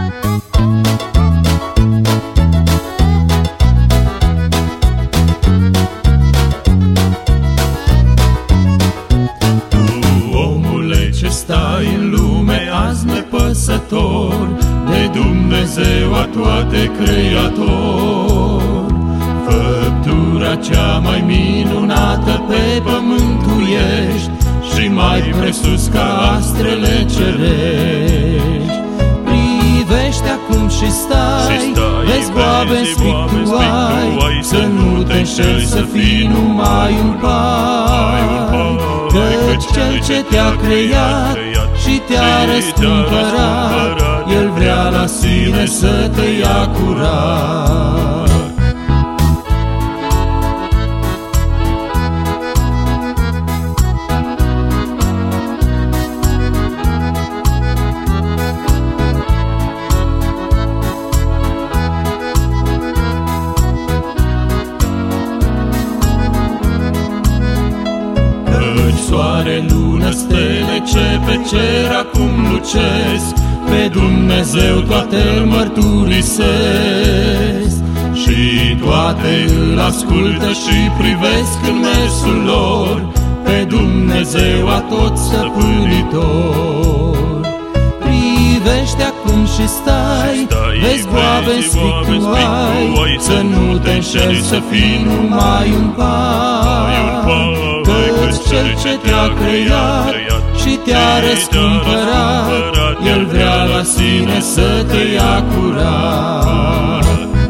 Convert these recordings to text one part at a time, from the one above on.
Stai în lume azi nepăsător de Dumnezeu a toate creator. Făptura cea mai minunată pe pământ tu ești și mai presus ca astrele cerești. Privește acum și stai, vezi boabe-n spic tu ai, să nu te înșeli, să fii numai un pai. Căci Cel ce te-a creat și te-a răscumpărat, El vrea la sine să te ia curat. Soare, lună, stele ce pe cer acum lucesc, pe Dumnezeu toate îl mărturisesc. Și toate îl ascultă și privesc în mersul lor, pe Dumnezeu atot stăpânitor. Privește acum și stai, vezi boabe-n spic tu ai, să nu te înșeli, să fii numai un pai. Căci Cel ce te-a creat și te-a răscumpărat, El vrea la sine să te ia curat.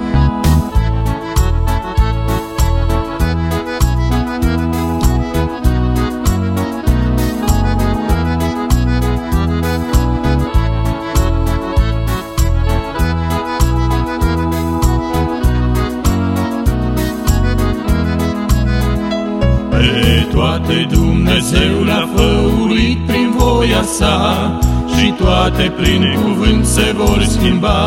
Toate Dumnezeu le-a făurit prin voia sa și toate prin cuvânt se vor schimba.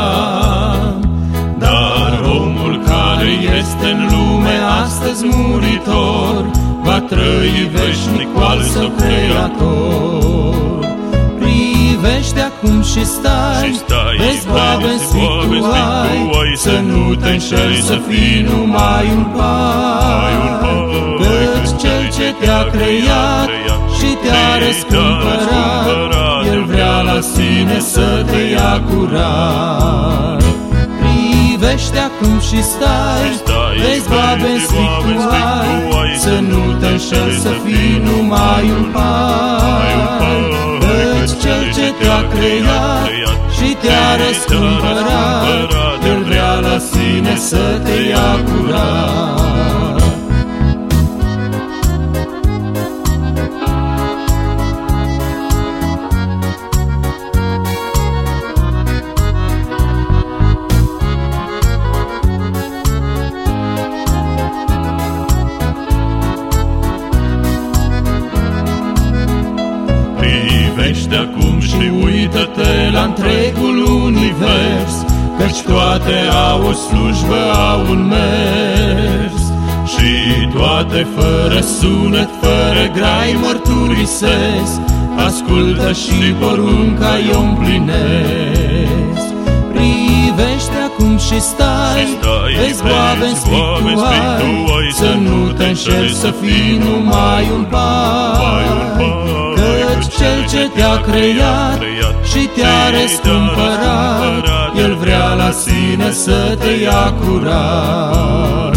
Dar omul care este în lume astăzi muritor va trăi veșnic cu al său creator. Privește acum și stai, vezi boabe-n spic tu ai, să nu te înșeli, să fii numai un pai. Căci Cel ce te-a creat și te-a răscumpărat, El vrea la sine să te ia curat. Privește acum și stai, vezi boabe-n spic tu ai, să nu te înșeli, să fii numai un pai. Căci Cel ce te-a creat și te-a răscumpărat, El vrea la sine să te ia curat. Privește acum și uită-te la întregul univers, căci toate au o slujbă, au un mers. Și toate fără sunet, fără grai mărturisesc, ascultă și porunca eu împlinesc. Privește acum și stai, vezi boabe-n spic tu ai, să nu te înșeli, să fii numai un pai. Căci Cel ce te-a creat și te-a răscumpărat, El vrea la sine să te ia curat.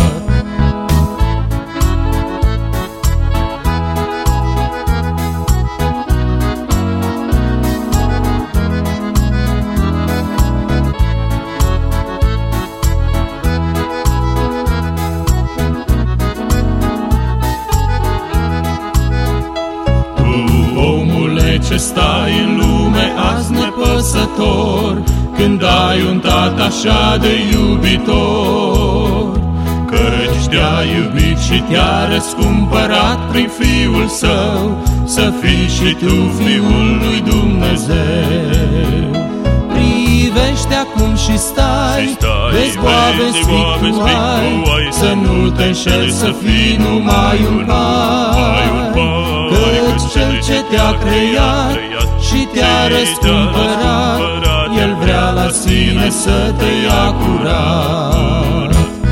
Ce stai în lume azi nepăsător, când ai un tată așa de iubitor. Căci te-a iubit și te-a răscumpărat prin Fiul Său, să fii și tu Fiul lui Dumnezeu. Privește acum și stai, vezi boabe-n spic tu ai, să nu te înșeli, să fii numai un pai. Căci Cel ce te-a creat și te-a răscumpărat, El vrea la sine să te ia curat.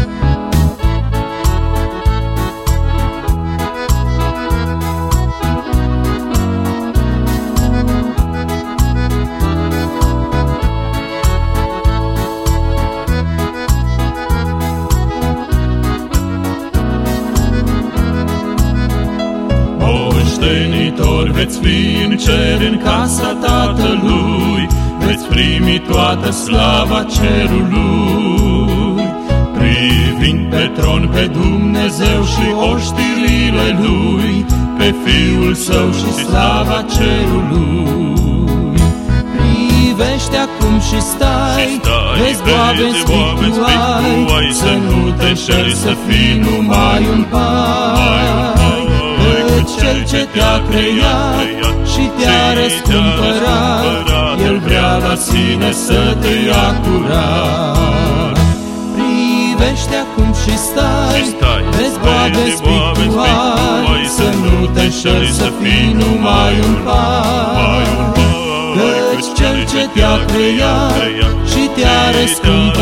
Moștenitori veți fi în cer în casa Tatălui, veți primi toată slava cerului. Privind pe tron pe Dumnezeu și oștirile Lui, pe Fiul Său și slava cerului. Privește acum și stai, vezi boabe-n spic tu ai, să nu te înșeli, să fii numai un pai. Cel ce te-a creat și te-a răscumpărat, El vrea la sine să te ia curat. Privește acum și stai, vezi boabe-n spic tu ai, să nu te înșeli, să fii numai un pai. Căci Cel ce te-a creat și te-a răscumpărat,